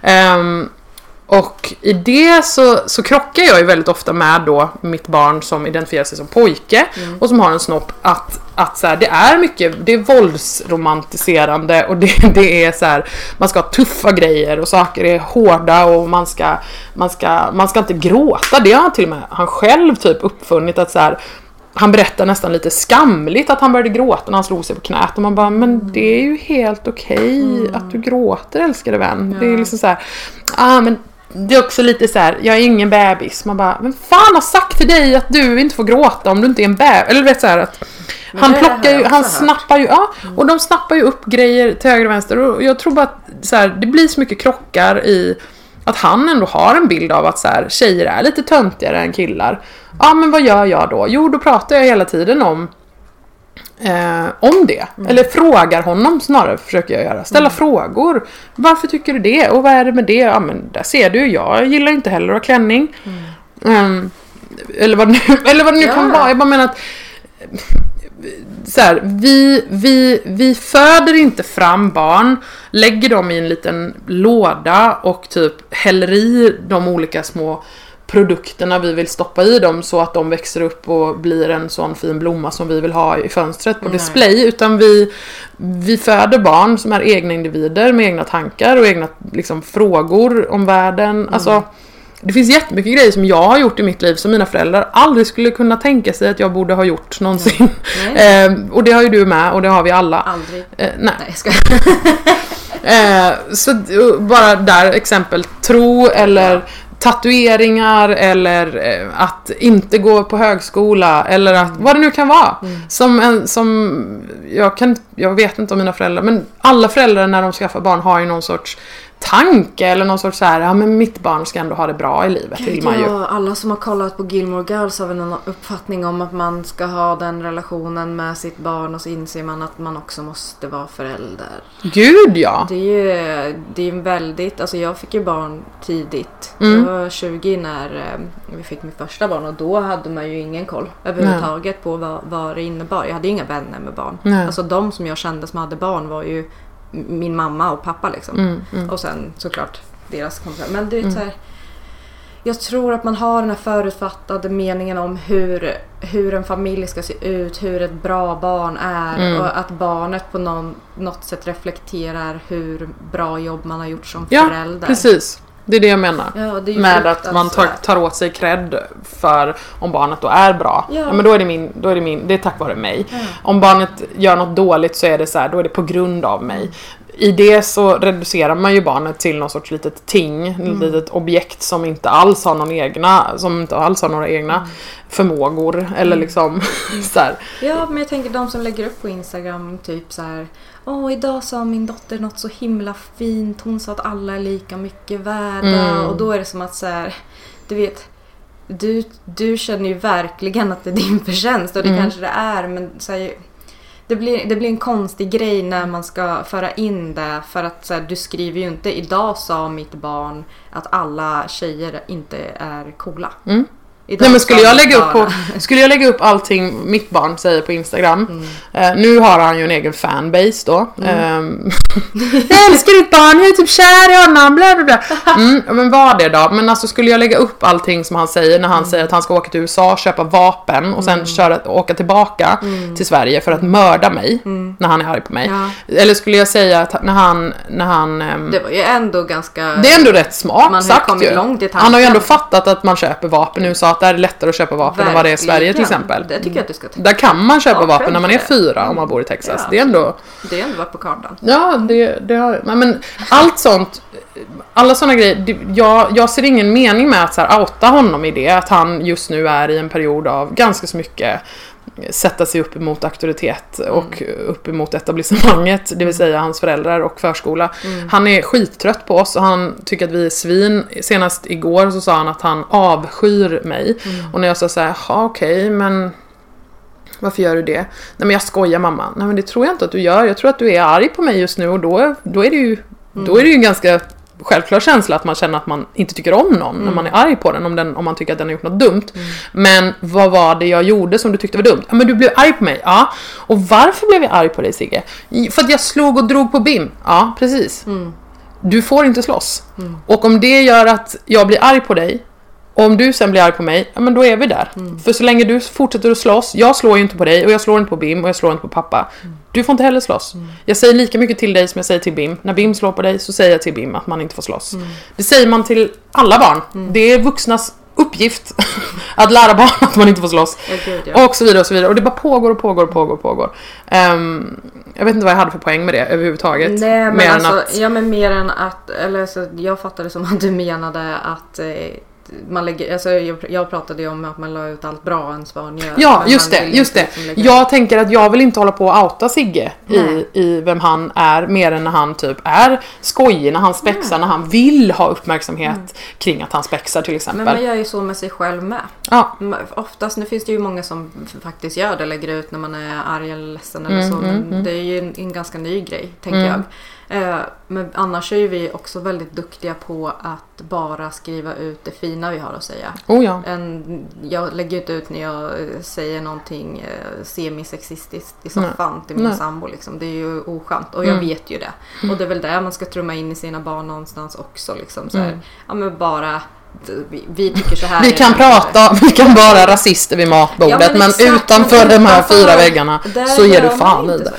S6: Och i det så krockar jag ju väldigt ofta med då mitt barn som identifierar sig som pojke och som har en snopp, att så här, det är mycket, det är våldsromantiserande, och det är så här, man ska ha tuffa grejer och saker är hårda, och man ska inte gråta. Det har till och med han själv typ uppfunnit, att så här, han berättar nästan lite skamligt att han började gråta när han slog sig på knät, och man bara, men det är ju helt okej att du gråter, älskade vän. Det är liksom så här, men det är också lite så här, jag är ingen bebis. Man bara, men fan har sagt till dig att du inte får gråta om du inte är en bebis? Eller vet så här att han plockar ju, han snappar ju, och de snappar ju upp grejer till höger och vänster, och jag tror bara att så här, det blir så mycket krockar i att han ändå har en bild av att så här, tjejer är lite töntigare än killar. Ja, men vad gör jag då? Jo, då pratar jag hela tiden om det. Eller frågar honom snarare, försöker jag göra. Ställa frågor. Varför tycker du det? Och vad är det med det? Ja, men där ser du, jag gillar inte heller att ha klänning. Eller vad det nu kan vara. Jag bara menar att så här, vi föder inte fram barn, lägger dem i en liten låda och typ häller i de olika små produkterna vi vill stoppa i dem så att de växer upp och blir en sån fin blomma som vi vill ha i fönstret på display, utan vi föder barn som är egna individer med egna tankar och egna liksom, frågor om världen. Alltså, det finns jättemycket grejer som jag har gjort i mitt liv som mina föräldrar aldrig skulle kunna tänka sig att jag borde ha gjort någonsin. Och det har ju du med, och det har vi alla.
S4: Aldrig.
S6: Nej,
S4: jag ska.
S6: Så bara där exempel, tro eller tatueringar, eller att inte gå på högskola, eller att vad det nu kan vara. Som jag vet inte om mina föräldrar, men alla föräldrar när de skaffar barn har ju någon sorts tanke eller någon sorts så här, ja men mitt barn ska ändå ha det bra i livet, vill man ju.
S4: Alla som har kollat på Gilmore Girls har väl någon uppfattning om att man ska ha den relationen med sitt barn, och så inser man att man också måste vara förälder.
S6: Gud, ja.
S4: Det är ju väldigt, alltså jag fick ju barn tidigt. Jag var 20 när vi fick mitt första barn, och då hade man ju ingen koll överhuvudtaget på vad det innebar. Jag hade inga vänner med barn. Alltså de som jag kände som hade barn var ju min mamma och pappa liksom. Och sen såklart deras kompisar. Men det är så här, jag tror att man har den här förutfattade meningen om hur en familj ska se ut, hur ett bra barn är, och att barnet på något sätt reflekterar hur bra jobb man har gjort som förälder. Ja, precis. Det är det jag menar. Ja, det är med att man tar åt sig cred för om barnet då är bra. Ja, men då är det är tack vare mig. Ja. Om barnet gör något dåligt så är det så här, då är det på grund av mig. I det så reducerar man ju barnet till någon sorts litet ting, ett litet objekt som inte alls har några egna förmågor eller liksom så här. Ja, men jag tänker de som lägger upp på Instagram typ så här: idag sa min dotter något så himla fint. Hon sa att alla är lika mycket värda. Och då är det som att så här, du vet, du känner ju verkligen att det är din förtjänst, och det kanske det är, men så här, det blir en konstig grej när man ska föra in det, för att så här, du skriver ju inte idag sa mitt barn att alla tjejer inte är coola.
S6: Nej, men skulle jag lägga upp allting mitt barn säger på Instagram. Nu har han ju en egen fanbase då. Jag älskar ditt barn, jag är typ kär i honom, bla bla bla. Men vad det då? Men alltså skulle jag lägga upp allting som han säger när han säger att han ska åka till USA, köpa vapen och sen åka tillbaka till Sverige för att mörda mig när han är arg på mig. Eller skulle jag säga att när han
S4: det var ju ändå ganska...
S6: Det är ändå rätt smart
S4: man
S6: sagt ju.
S4: Långt i
S6: han har ju ändå fattat att man köper vapen i USA, att det är lättare att köpa vapen än vad det är i Sverige till exempel.
S4: Det tycker jag att du ska tänka.
S6: Där kan man köpa vapen när man är 4 om man bor i Texas. Det är ändå
S4: varit på kartan.
S6: Ja, det har... Men allt sånt, alla såna grejer, jag ser ingen mening med att så här outa honom i det, att han just nu är i en period av ganska så mycket sätta sig upp emot auktoritet och upp emot etablissemanget, det vill säga hans föräldrar och förskola. Han är skittrött på oss och han tycker att vi är svin. Senast igår så sa han att han avskyr mig. Och när jag sa så här, okej, men varför gör du det? Nej, men jag skojar mamma. Nej, men det tror jag inte att du gör. Jag tror att du är arg på mig just nu och då är det ju en ganska självklar känsla att man känner att man inte tycker om någon när man är arg på den, om man tycker att den har gjort något dumt. Men vad var det jag gjorde som du tyckte var dumt? Ja, men du blev arg på mig. Ja. Och varför blev jag arg på dig, Sigge? För att jag slog och drog på Bim. Ja, precis. Du får inte slåss. Och om det gör att jag blir arg på dig, och om du sen blir arg på mig, ja, men då är vi där. För så länge du fortsätter att slåss, jag slår ju inte på dig och jag slår inte på Bim och jag slår inte på pappa. Du får inte heller slåss. Jag säger lika mycket till dig som jag säger till Bim. När Bim slår på dig så säger jag till Bim att man inte får slåss. Det säger man till alla barn. Det är vuxnas uppgift att lära barn att man inte får slåss. Och så vidare och så vidare. Och det bara pågår. Jag vet inte vad jag hade för poäng med det överhuvudtaget.
S4: Nej, men mer alltså, mer än att, eller så, jag fattade som att du menade att man lägger, alltså jag pratade ju om att man la ut allt bra ens barn gör.
S6: Ja, just det. Jag tänker att jag vill inte hålla på att outa Sigge i vem han är, mer än när han typ är skojig, när han spexar, när han vill ha uppmärksamhet kring att han spexar till exempel.
S4: Men man gör ju så med sig själv med.
S6: Ja.
S4: Oftast, nu finns det ju många som faktiskt gör det, lägger ut när man är arg eller ledsen eller så, men det är ju en ganska ny grej, tänker jag. Men annars är ju vi också väldigt duktiga på att bara skriva ut det fina vi har att säga. Jag lägger ut när jag säger någonting semi-sexistiskt i soffan till min sambo liksom. Det är ju oskönt och jag vet ju det. Och det är väl där man ska trumma in i sina barn någonstans också liksom, så här. Ja, men bara vi tycker så här.
S6: Vi kan vara rasister vid matbordet, men utanför de här 4 väggarna så ger du fan i det.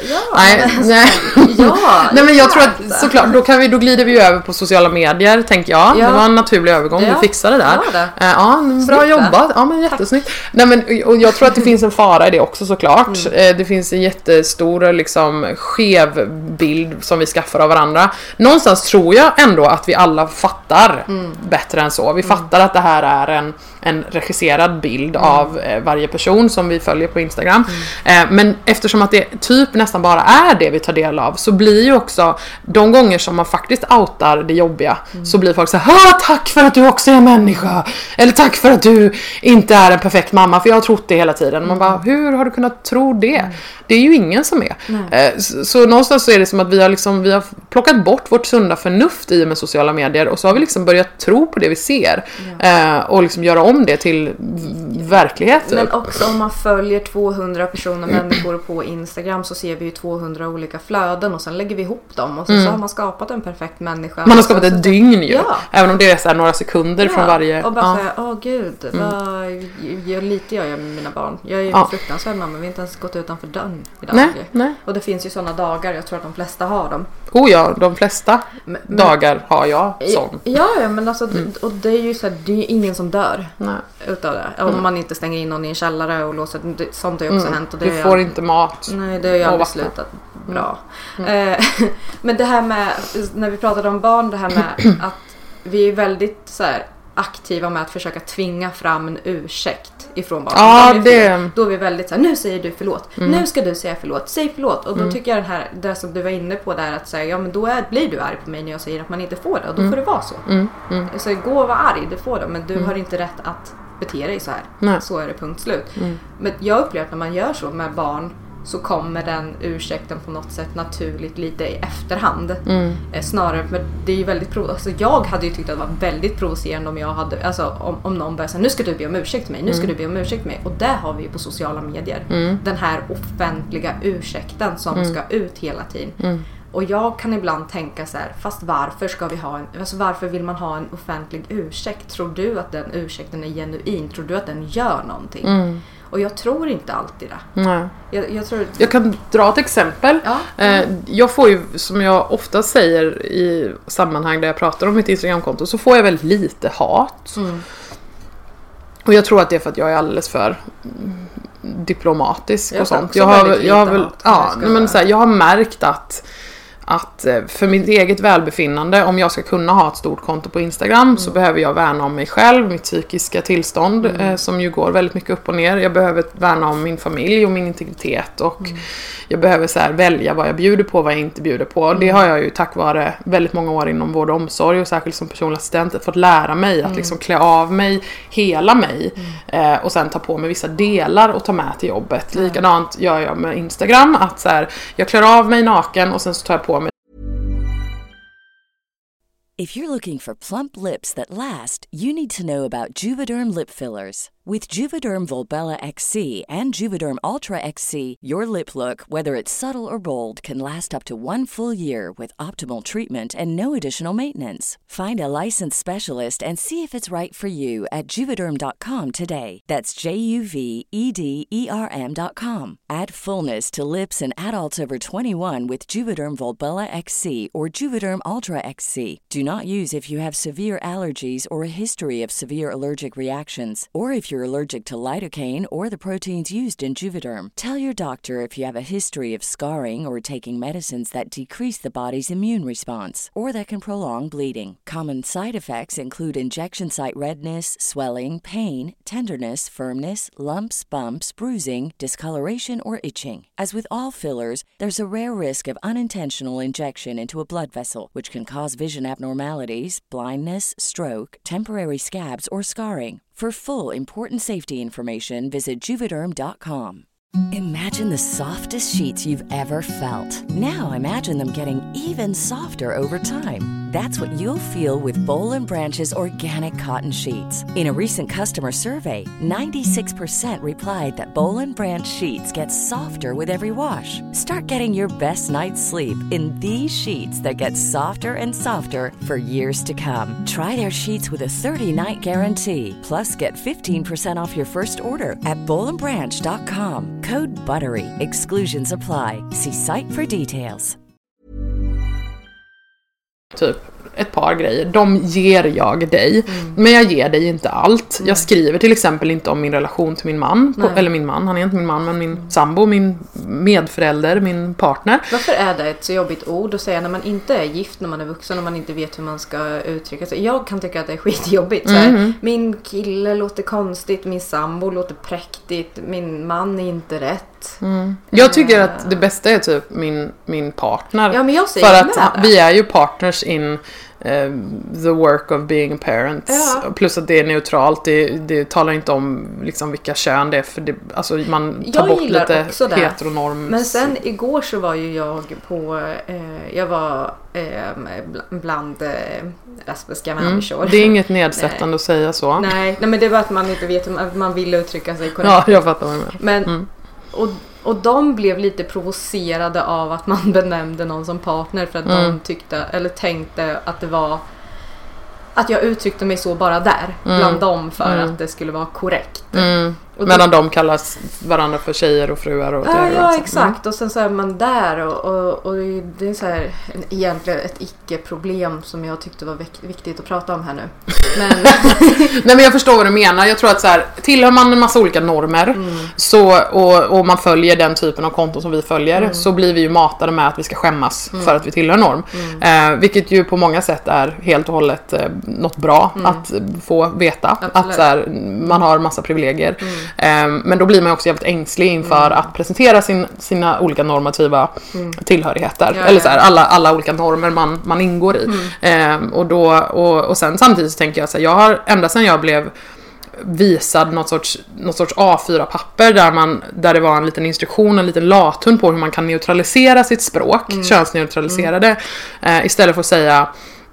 S6: Nej, men jag tror att såklart då glider vi över på sociala medier, tänker jag. Det var en naturlig övergång, du fixade det där. Bra jobbat. Ja, men jättesnyggt. Nej, men och jag tror att det finns en fara i det också, såklart. Det finns en jättestor liksom skev bild som vi skaffar av varandra. Någonstans tror jag ändå att vi alla fattar bättre än så. Vi fattar att det här är en regisserad bild av varje person som vi följer på Instagram. Men eftersom att det typ nästan bara är det vi tar del av, så blir ju också de gånger som man faktiskt outar det jobbiga, så blir folk så här: tack för att du också är människa, eller tack för att du inte är en perfekt mamma, för jag har trott det hela tiden. Man bara, hur har du kunnat tro det? Det är ju ingen som är. Så någonstans så är det som att vi har plockat bort vårt sunda förnuft i med sociala medier, och så har vi liksom börjat tro på det vi ser och liksom göra om det till verklighet.
S4: Men också om man följer 200 människor på Instagram, så ser vi ju 200 olika flöden och sen lägger vi ihop dem och så har man skapat en perfekt människa.
S6: Man har skapat ett dygn ju. Även om det är så här några sekunder från varje.
S4: Och bara säga, gud, vad lite jag med mina barn. Jag är ju fruktansvärd mamma, vi har inte ens gått utanför dörren idag.
S6: Nej.
S4: Och det finns ju sådana dagar, jag tror att de flesta har dem.
S6: De flesta dagar har jag sån.
S4: Ja, men alltså, och det är ju så här, det är ingen som dör utav det. Om man inte stänger in någon i en källare och låser, sånt har ju också hänt. Och det
S6: du får inte mat.
S4: Nej, det har ju aldrig slutat bra. Men det här med, när vi pratade om barn, det här med att vi är väldigt så här aktiva med att försöka tvinga fram en ursäkt ifrån barnen. Då är vi väldigt så här, nu säger du förlåt. Nu ska du säga förlåt. Säg förlåt. Och då tycker jag det som du var inne på där, att säga, men då blir du arg på mig när jag säger att man inte får det. Och då får det vara så. Så gå och vara arg, det får du. Men du har inte rätt att bete dig så här. Så är det, punkt slut. Men jag upplever att när man gör så med barn, så kommer den ursäkten på något sätt naturligt lite i efterhand. Snarare, för det är ju väldigt alltså jag hade ju tyckt att det var väldigt provocerande om jag hade, alltså om någon började säga, nu ska du be om ursäkt till mig, nu ska du be om ursäkt till mig. Och det har vi ju på sociala medier. Den här offentliga ursäkten som ska ut hela tiden. Och jag kan ibland tänka så här, fast varför ska vi ha varför vill man ha en offentlig ursäkt? Tror du att den ursäkten är genuin? Tror du att den gör någonting? Och jag tror inte alltid det.
S6: Nej.
S4: Jag
S6: kan dra ett exempel. Jag får ju, som jag ofta säger i sammanhang där jag pratar om mitt Instagramkonto, så får jag väldigt lite hat. Och jag tror att det är för att jag är alldeles för diplomatisk och sånt. Jag har märkt att för mitt eget välbefinnande, om jag ska kunna ha ett stort konto på Instagram, så behöver jag värna om mig själv, mitt psykiska tillstånd som ju går väldigt mycket upp och ner. Jag behöver värna om min familj och min integritet, och jag behöver så här välja vad jag bjuder på och vad jag inte bjuder på. Det har jag ju tack vare väldigt många år inom vård och omsorg, och särskilt som personlig assistent, fått lära mig att liksom klä av mig, hela mig, och sen ta på mig vissa delar och ta med till jobbet. Likadant gör jag med Instagram, att så här, jag klär av mig naken och sen så tar jag på mig.
S1: If you're looking for plump lips that last, you need to know about Juvederm lip fillers. With Juvederm Volbella XC and Juvederm Ultra XC, your lip look, whether it's subtle or bold, can last up to 1 full year with optimal treatment and no additional maintenance. Find a licensed specialist and see if it's right for you at Juvederm.com today. That's JUVEDERM.com. Add fullness to lips in adults over 21 with Juvederm Volbella XC or Juvederm Ultra XC. Do not use if you have severe allergies or a history of severe allergic reactions, or if you're allergic to lidocaine or the proteins used in Juvederm. Tell your doctor if you have a history of scarring or taking medicines that decrease the body's immune response or that can prolong bleeding. Common side effects include injection site redness, swelling, pain, tenderness, firmness, lumps, bumps, bruising, discoloration, or itching. As with all fillers, there's a rare risk of unintentional injection into a blood vessel, which can cause vision abnormalities, blindness, stroke, temporary scabs, or scarring. For full, important safety information, visit Juvederm.com. Imagine the softest sheets you've ever felt. Now imagine them getting even softer over time. That's what you'll feel with Boll & Branch's organic cotton sheets. In a recent customer survey, 96% replied that Boll & Branch sheets get softer with every wash. Start getting your best night's sleep in these sheets that get softer and softer for years to come. Try their sheets with a 30-night guarantee. Plus, get 15% off your first order at bollandbranch.com. Code BUTTERY. Exclusions apply. See site for details.
S6: Typ ett par grejer. De ger jag dig. Men jag ger dig inte allt. Jag skriver till exempel inte om min relation till min man. Eller min man, han är inte min man, men min sambo, min medförälder, min partner.
S4: Varför är det ett så jobbigt ord att säga när man inte är gift, när man är vuxen och man inte vet hur man ska uttrycka sig? Jag kan tycka att det är skitjobbigt. Så här, min kille låter konstigt, min sambo låter präktigt, min man är inte rätt.
S6: Jag tycker att det bästa är typ min partner.
S4: Ja, men jag säger
S6: för att vi är ju partners in the work of being a parent. Plus att det är neutralt. Det talar inte om liksom vilka kön det är, för det, alltså man tar bort lite heteronorm.
S4: Men sen igår så var ju jag på jag var bland lesbiska människor.
S6: Det är inget nedsättande att säga så.
S4: Nej, men det var att man inte vet hur man vill uttrycka sig korrekt.
S6: Ja, jag fattar vad du menar.
S4: Men och de blev lite provocerade av att man benämnde någon som partner, för att de tyckte eller tänkte att det var att jag uttryckte mig så bara där bland dem för att det skulle vara korrekt.
S6: Medan de kallas varandra för tjejer och fruar och
S4: ja, exakt. Och sen så är man där och det är så här egentligen ett icke-problem som jag tyckte var viktigt att prata om här nu. Men
S6: nej, men jag förstår vad du menar. Jag tror att så här, tillhör man en massa olika normer så, och man följer den typen av konton som vi följer, så blir vi ju matade med att vi ska skämmas för att vi tillhör norm. Vilket ju på många sätt är helt och hållet något bra att få veta. Absolut. Att så här, man har massa privilegier. Men då blir man också jävligt ängslig inför att presentera sina olika normativa tillhörigheter. Eller så här, alla olika normer man ingår i. Och sen samtidigt så tänker jag så här, jag har ända sedan jag blev visad något sorts A4-papper där det var en liten instruktion, en liten lathund på hur man kan neutralisera sitt språk, könsneutralisera det, istället för att säga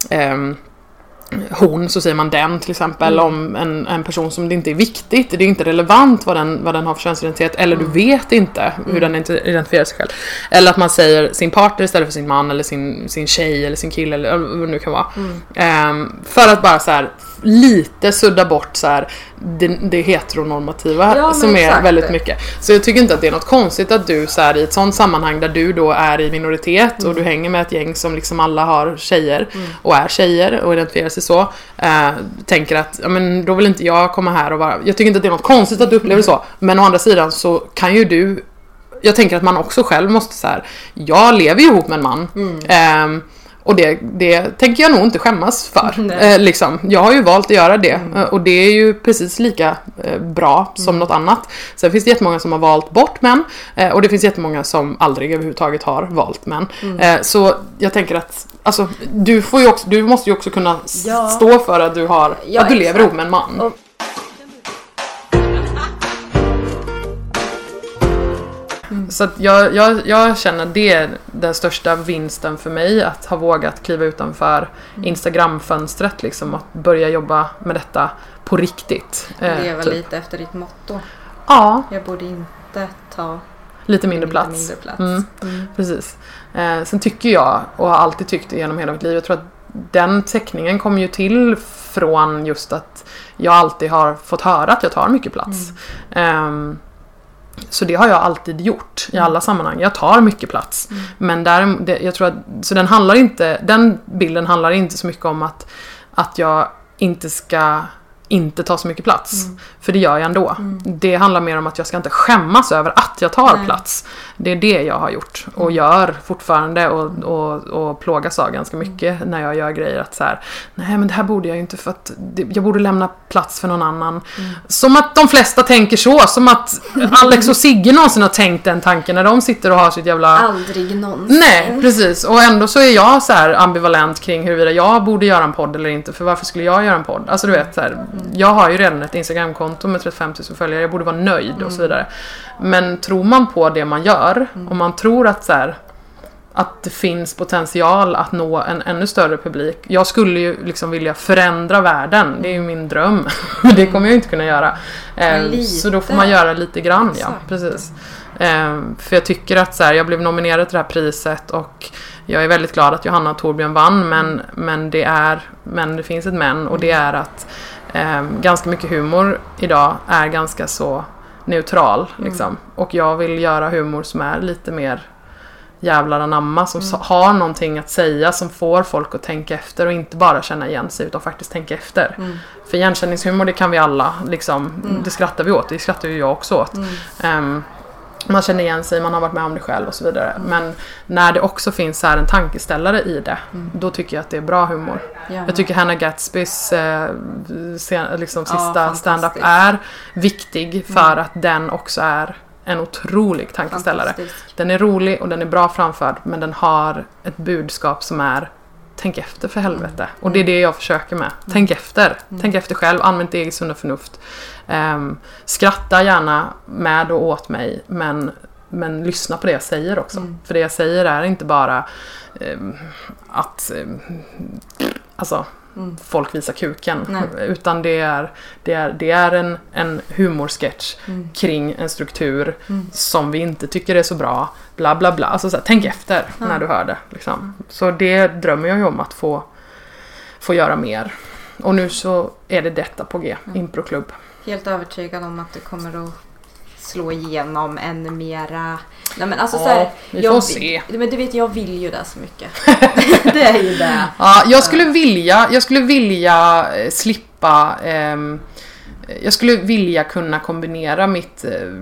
S6: hon, så säger man den till exempel om en person som det inte är viktigt, det är inte relevant vad den har för könsidentitet, eller du vet inte hur den identifierar sig själv, eller att man säger sin partner istället för sin man, eller sin tjej eller sin kille, eller vad det nu kan vara, för att bara så här lite sudda bort så här det heteronormativa som är väldigt mycket. Så jag tycker inte att det är något konstigt att du så här, i ett sånt sammanhang där du då är i minoritet och du hänger med ett gäng som liksom alla har tjejer och är tjejer och identifierar sig så, tänker att ja, men då vill inte jag komma här och vara. Jag tycker inte att det är något konstigt att du upplever så, men å andra sidan så kan ju du, jag tänker att man också själv måste så här, jag lever ju ihop med en man. Och det tänker jag nog inte skämmas för. Liksom. Jag har ju valt att göra det. Och det är ju precis lika bra som något annat. Sen finns det jättemånga som har valt bort män. Och det finns jättemånga som aldrig överhuvudtaget har valt män. Så jag tänker att alltså, du måste ju också kunna stå för att att du lever ihop med en man. Så att jag känner det är den största vinsten för mig, att ha vågat kliva utanför Instagram-fönstret liksom, att börja jobba med detta på riktigt.
S4: Leva lite efter ditt motto.
S6: Ja.
S4: Jag borde inte ta
S6: lite mindre plats. Precis. Sen tycker jag, och har alltid tyckt genom hela mitt liv, jag tror att den teckningen kommer ju till från just att jag alltid har fått höra att jag tar mycket plats. Så det har jag alltid gjort i alla sammanhang. Jag tar mycket plats. Men jag tror att så den bilden handlar inte så mycket om att jag inte ska inte ta så mycket plats. För det gör jag ändå. Det handlar mer om att jag ska inte skämmas över att jag tar plats. Det är det jag har gjort och gör fortfarande och plågas av ganska mycket när jag gör grejer, att så här, nej men det här borde jag ju inte, för att jag borde lämna plats för någon annan. Som att de flesta tänker så, som att Alex och Sigge någonsin har tänkt den tanken när de sitter och har sitt jävla...
S4: Aldrig någonsin.
S6: Nej, precis. Och ändå så är jag så här ambivalent kring huruvida jag borde göra en podd eller inte, för varför skulle jag göra en podd? Alltså du vet så här, jag har ju redan ett Instagramkonto med 35 000 följare, jag borde vara nöjd och så vidare. Men tror man på det man gör, och man tror att så här, att det finns potential att nå en ännu större publik. Jag skulle ju liksom vilja förändra världen, det är ju min dröm. Det kommer jag inte kunna göra. Så då får man göra lite grann, ja, precis. För jag tycker att så här, jag blev nominerad till det här priset och jag är väldigt glad att Johanna och Torbjörn vann, men det finns ett men, och det är att ganska mycket humor idag är ganska så neutral liksom. Och jag vill göra humor som är lite mer jävlar anamma, som har någonting att säga, som får folk att tänka efter och inte bara känna igen sig utan faktiskt tänka efter. För igenkänningshumor, det kan vi alla liksom, det skrattar vi åt, det skrattar ju jag också åt. Man känner igen sig, man har varit med om det själv och så vidare. Men när det också finns här en tankeställare i det, då tycker jag att det är bra humor. Jag tycker Hannah Gatsbys liksom sista stand-up är viktig för att den också är en otrolig tankeställare. Den är rolig och den är bra framförd, men den har ett budskap som är tänk efter för helvete. Och det är det jag försöker med. Tänk efter. Tänk efter själv. Använd eget sunda förnuft. Skratta gärna med och åt mig. Men lyssna på det jag säger också. För det jag säger är inte bara att alltså folk visar kuken. Nej. Utan det är en humorsketch kring en struktur som vi inte tycker är så bra. Bla bla bla. Alltså så här, tänk efter när du hör det. Liksom. Så det drömmer jag ju om att få göra mer. Och nu så är det detta på G. Improklubb.
S4: Helt övertygad om att du kommer att slå igenom ännu mera. Nej, men alltså, så här,
S6: vi får se.
S4: Men du vet, jag vill ju det så mycket. Det är ju det.
S6: Ja, jag skulle vilja slippa jag skulle vilja kunna kombinera mitt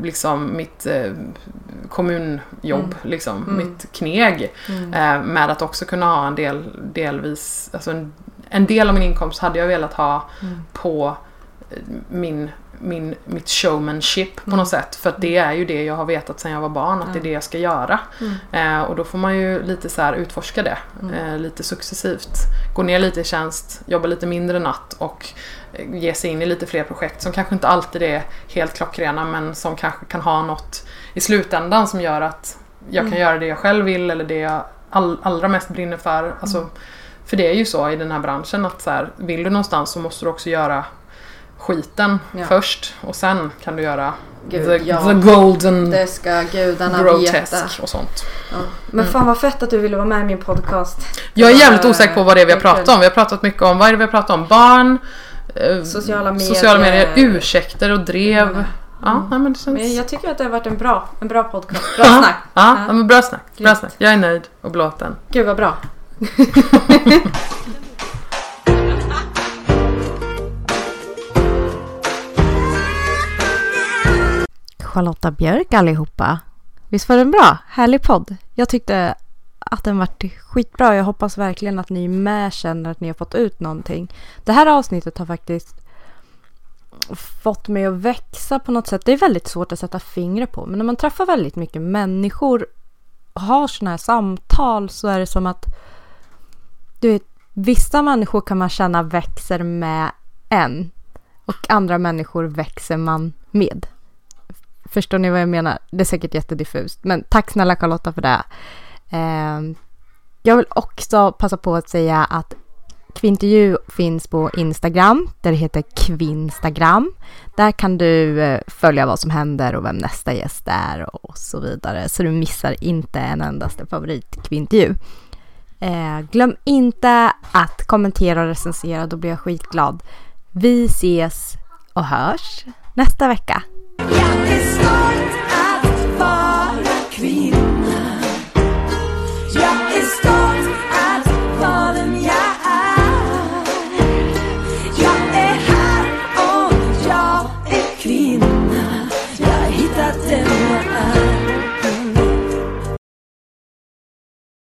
S6: kommunjobb, mitt kneg med att också kunna ha delvis, alltså en del av min inkomst hade jag velat ha på min mitt showmanship på något sätt. För att det är ju det jag har vetat sedan jag var barn, att det är det jag ska göra. Och då får man ju lite så här utforska det. Lite successivt. Gå ner lite i tjänst, jobba lite mindre natt och ge sig in i lite fler projekt som kanske inte alltid är helt klockrena, men som kanske kan ha något i slutändan som gör att jag kan göra det jag själv vill eller det jag allra mest brinner för. Alltså, för det är ju så i den här branschen att så här, vill du någonstans så måste du också göra skiten först och sen kan du göra the golden,
S4: det ska gudarna
S6: grotesque
S4: veta.
S6: Och sånt.
S4: Ja. Men fan vad fett att du ville vara med i min podcast.
S6: Jag är jävligt osäker på vad det är vi har pratat om. Vi har pratat mycket om, vad är det vi har pratat om? Barn, sociala medier, ursäkter och drev. Ja, men det känns...
S4: Men jag tycker att det har varit en bra podcast. Bra snack.
S6: Ja, men bra snack. Jag är nöjd och belåten.
S4: Gud vad bra. Charlotta Björk allihopa. Visst var den bra? Härlig podd. Jag tyckte att den var skitbra. Jag hoppas verkligen att ni med känner att ni har fått ut någonting. Det här avsnittet har faktiskt fått mig att växa på något sätt. Det är väldigt svårt att sätta fingret på. Men när man träffar väldigt mycket människor och har såna här samtal så är det som att du vet, vissa människor kan man känna växer med en och andra människor växer man med. Förstår ni vad jag menar? Det är säkert jättediffust. Men tack snälla Charlotta för det. Jag vill också passa på att säga att Kvintervju finns på Instagram. Där det heter Kvinstagram. Där kan du följa vad som händer och vem nästa gäst är och så vidare. Så du missar inte en endaste favoritkvintervju. Glöm inte att kommentera och recensera. Då blir jag skitglad. Vi ses och hörs nästa vecka.
S5: Jag är stolt